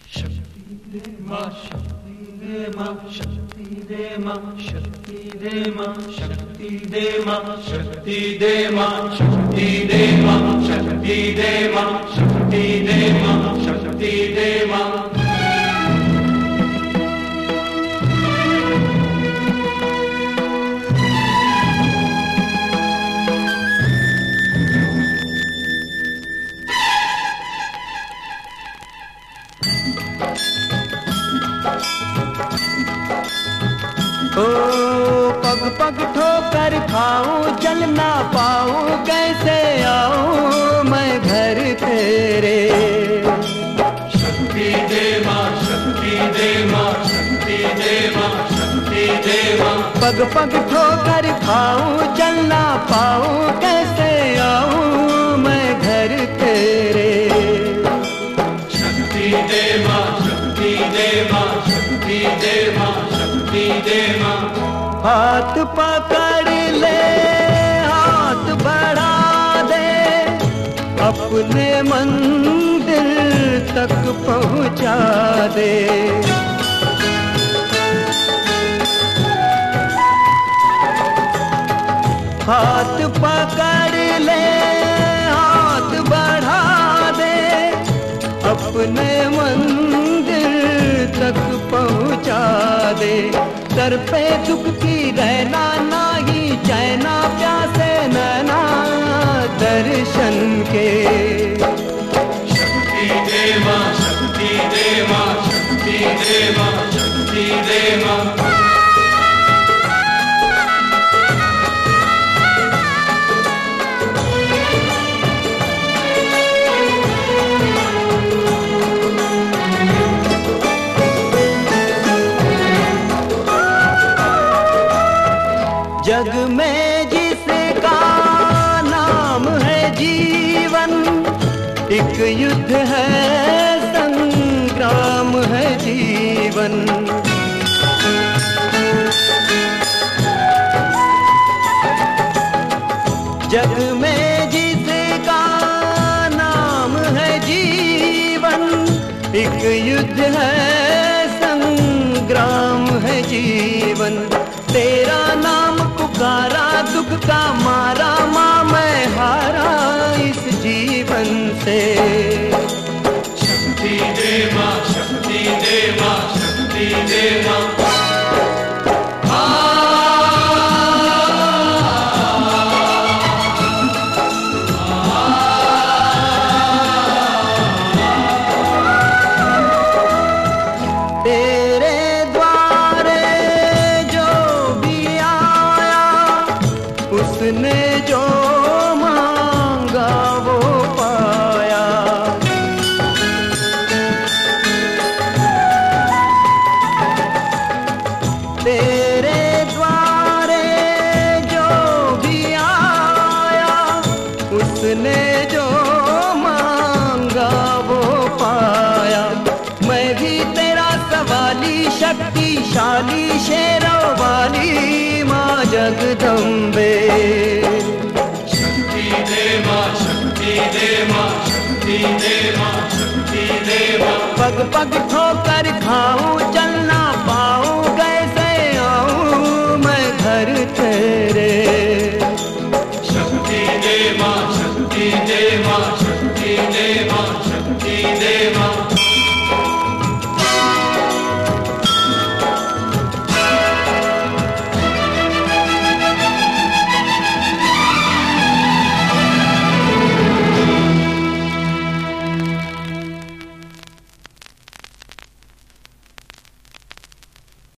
ओ पग पग ठोकर खाऊं, चल ना पाऊं, कैसे आऊं मैं घर तेरे। शक्ति दे मां, शक्ति दे मां, शक्ति दे मां, शक्ति दे मां। पग पग ठोकर खाऊं, चल ना पाऊं, कैसे आऊं मैं घर तेरे। शक्ति दे मां, शक्ति दे मां, शक्ति दे मां, शक्ति दे मां। हाथ पकड़ ले, हाथ बढ़ा दे, अपने मंदिर तक पहुंचा दे। हाथ पकड़ ले, हाथ बढ़ा दे, अपने मंदिर तक पहुंचा दे। सर पे दुखती रहना, ना ही चैना प्यासे नैना दर्शन के। शक्ति दे मां, शक्ति दे मां, शक्ति दे मां, शक्ति दे मां। जग में जिसका नाम है जीवन, एक युद्ध है, संग्राम है जीवन। जग में जिसका नाम है जीवन, एक युद्ध है, संग्राम है जीवन। तेरा नाम पुकारा, दुख का मारा, माँ मैं हारा इस जीवन से। शक्ति दे मां, शक्ति दे मां, शक्ति दे मां। उसने जो मांगा वो पाया। तेरे द्वारे जो भी आया, उसने जो मांगा वो पाया। मैं भी तेरा सवाली, शक्तिशाली, शेरों वाली माँ जगदम्बे। शक्ति दे मां, शक्ति दे मां, शक्ति दे मां, शक्ति दे मां। पग पग ठोकर खाऊं,